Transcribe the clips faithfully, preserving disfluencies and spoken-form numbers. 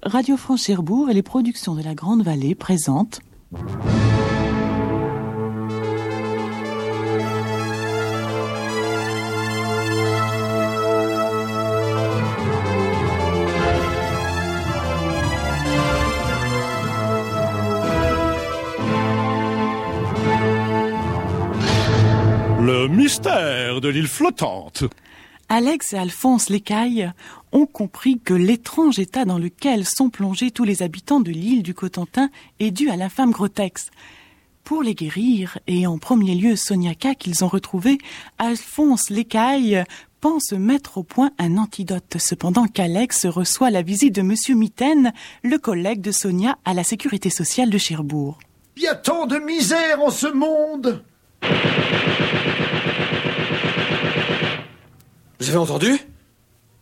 Radio France Cherbourg et les productions de la Grande Vallée présentent... Le mystère de l'île flottante. Alex et Alphonse L'Écaille ont compris que l'étrange état dans lequel sont plongés tous les habitants de l'île du Cotentin est dû à l'infâme Grotex. Pour les guérir, et en premier lieu Sonia K qu'ils ont retrouvé, Alphonse L'Écaille pense mettre au point un antidote. Cependant qu'Alex reçoit la visite de Monsieur Mitaine, le collègue de Sonia à la Sécurité sociale de Cherbourg. Il y a tant de misère en ce monde. Vous avez entendu ? Pardon ?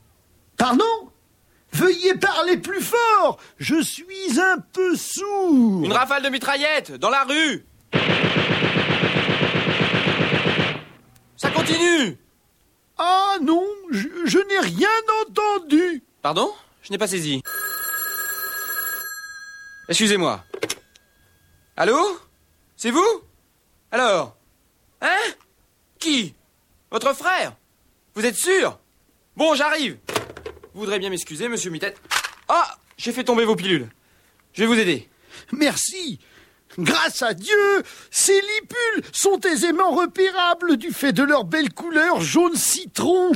Veuillez parler plus fort. Je suis un peu sourd. Une rafale de mitraillettes dans la rue. Ça continue. Ah non, je, je n'ai rien entendu. Pardon ? Je n'ai pas saisi. Excusez-moi. Allô ? C'est vous ? Alors ? Hein ? Qui ? Votre frère ? Vous êtes sûr ? Bon, j'arrive. Vous voudrez bien m'excuser, monsieur Mitaine. Ah, j'ai fait tomber vos pilules. Je vais vous aider. Merci. Grâce à Dieu, ces lipules sont aisément repérables du fait de leur belle couleur jaune citron.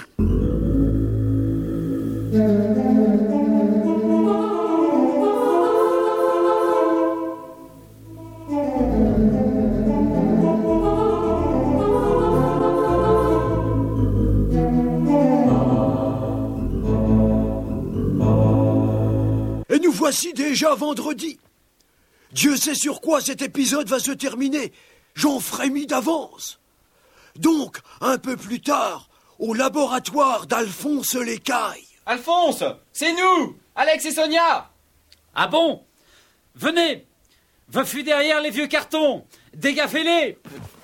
Et nous voici déjà vendredi. Dieu sait sur quoi cet épisode va se terminer. J'en frémis d'avance. Donc, un peu plus tard, au laboratoire d'Alphonse L'Écaille. Alphonse, c'est nous, Alex et Sonia. Ah bon ? Venez. Je fuis derrière les vieux cartons. Dégaffez-les.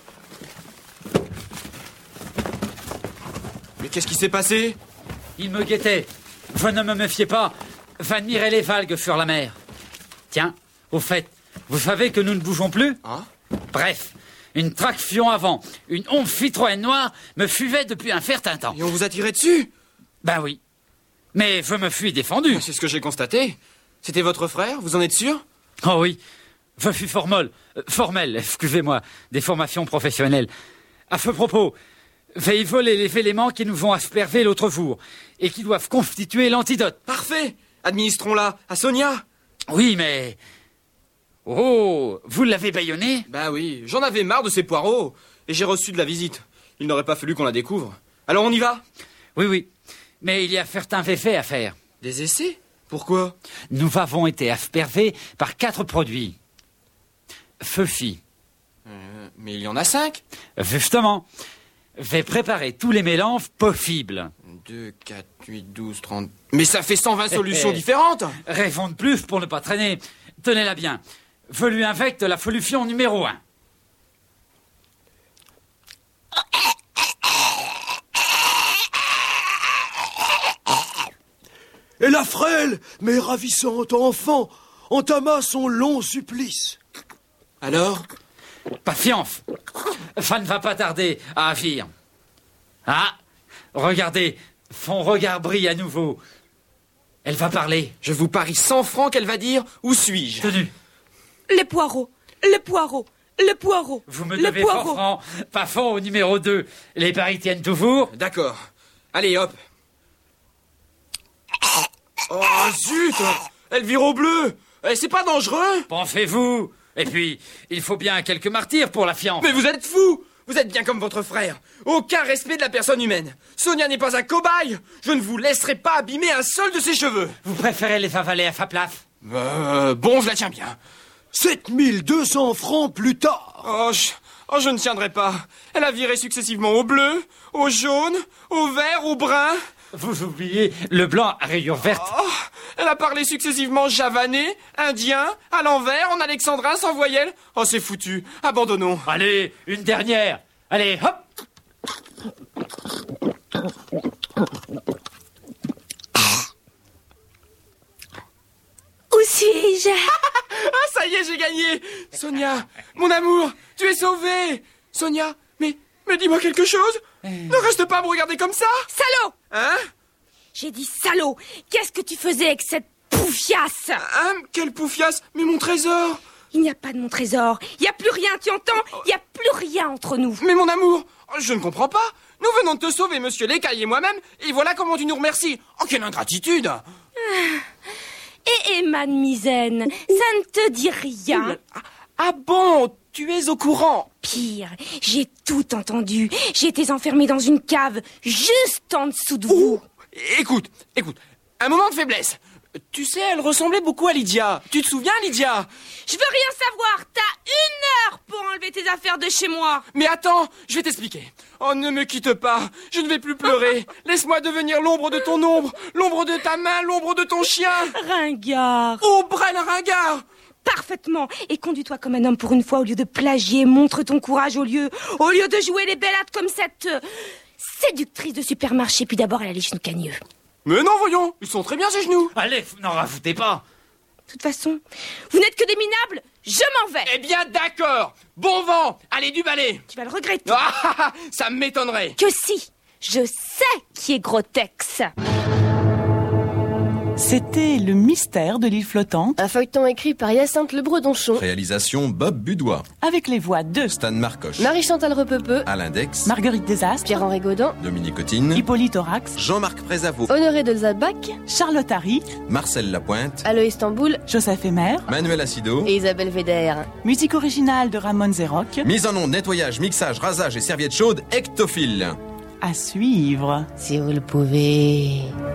Mais qu'est-ce qui s'est passé ? Ils me guettaient. Je ne me méfiais pas. J'admirais les vagues sur la mer. Tiens, au fait, vous savez que nous ne bougeons plus ? Hein ? Bref, une traction avant, une ombre Citroën noire me suivait depuis un certain temps. Et on vous a tiré dessus ? Ben oui. Mais je me suis défendu. C'est ce que j'ai constaté. C'était votre frère, vous en êtes sûr ? Oh oui, je suis formol, euh, formel, excusez-moi, des formations professionnelles. À ce propos, j'ai volé les éléments qui nous ont aspergés l'autre jour et qui doivent constituer l'antidote. Parfait ! Administrons-la à Sonia. Oui, mais... Oh, vous l'avez bâillonné ? Bah oui, j'en avais marre de ces poireaux. Et j'ai reçu de la visite. Il n'aurait pas fallu qu'on la découvre. Alors on y va ? Oui, oui. Mais il y a certains effets à faire. Des essais ? Pourquoi ? Nous avons été aspergés par quatre produits. Ceux-ci. Euh, mais il y en a cinq. Justement. J'ai préparé tous les mélanges possibles. deux, quatre, huit, douze, trente... Mais ça fait cent vingt solutions eh, eh. différentes. Raison de plus pour ne pas traîner. Tenez-la bien. Je lui infecte la solution numéro un. Et la frêle, mais ravissante enfant, entama son long supplice. Alors ? Patience. Ça ne va pas tarder à agir. Ah, regardez, son regard brille à nouveau. Elle va parler. Je vous parie cent francs qu'elle va dire « Où suis-je » Tenu. Les poireaux, les poireaux, les poireaux. Vous me devez cent francs, pas fond au numéro deux. Les paris tiennent toujours. D'accord. Allez, hop. Oh, zut ! Elle vire au bleu. Eh, c'est pas dangereux ? Pensez-vous ? Et puis, il faut bien quelques martyrs pour la fiance. Mais vous êtes fous ! Vous êtes bien comme votre frère. Aucun respect de la personne humaine. Sonia n'est pas un cobaye. Je ne vous laisserai pas abîmer un seul de ses cheveux. Vous préférez les avaler à sa place ? Euh, bon, je la tiens bien. sept mille deux cents francs plus tard. Oh je, oh, je ne tiendrai pas. Elle a viré successivement au bleu, au jaune, au vert, au brun. Vous oubliez le blanc à rayures vertes. Oh, elle a parlé successivement javanais, indien, à l'envers, en alexandrin, sans voyelle. Oh, c'est foutu. Abandonnons. Allez, une dernière. Allez, hop. j'ai... Ah, ça y est, j'ai gagné. Sonia, mon amour, tu es sauvée. Sonia, mais, mais dis-moi quelque chose. Ne reste pas à me regarder comme ça. Salaud! Hein? J'ai dit salaud! Qu'est-ce que tu faisais avec cette poufiasse? Hein? Quelle poufiasse? Mais mon trésor. Il n'y a pas de mon trésor. Il n'y a plus rien, tu entends? Il n'y a plus rien entre nous. Mais mon amour, je ne comprends pas. Nous venons de te sauver, monsieur L'écaille et moi-même, et voilà comment tu nous remercies. Oh, quelle ingratitude! Et Emma de Misaine, ça ne te dit rien? Ah bon, tu es au courant? Pire, j'ai tout entendu. J'étais enfermée dans une cave, juste en dessous de vous. Oh, écoute, écoute, un moment de faiblesse. Tu sais, elle ressemblait beaucoup à Lydia. Tu te souviens, Lydia? Je veux rien savoir. T'as une heure pour enlever tes affaires de chez moi. Mais attends, je vais t'expliquer. Oh, ne me quitte pas. Je ne vais plus pleurer. Laisse-moi devenir l'ombre de ton ombre, l'ombre de ta main, l'ombre de ton chien. Ringard. Oh, Bren Ringard. Parfaitement. Et conduis-toi comme un homme pour une fois au lieu de plagier. Montre ton courage au lieu, au lieu de jouer les bellades comme cette euh, séductrice de supermarché. Puis d'abord, elle a les genoux cagneux. Mais non, voyons, ils sont très bien ces genoux. Allez, n'en rajoutez pas. De toute façon, vous n'êtes que des minables. Je m'en vais. Eh bien, d'accord. Bon vent. Allez, du balai. Tu vas le regretter. Ah, ça m'étonnerait. Que si. Je sais qui est Grotex. C'était Le mystère de l'île flottante, Un feuilleton écrit par Hyacinthe Le Bredonchon, Réalisation Bob Budois, avec les voix de Stan Marcoche, Marie-Chantal Repepeux, Alain Dex, Marguerite Desastres, Pierre-Henri Gaudin, Dominique Cotine, Hippolyte Aurax, Jean-Marc Prézavot, Honoré de Zabac, Charlotte Harry, Marcel Lapointe, Aloïs Tamboul Joseph Emer, Manuel Acido. et Isabelle Védère. musique originale de Ramon Zerroc, Mise en onde, nettoyage, mixage, rasage et serviettes chaudes, Ectophile. à suivre. Si vous le pouvez...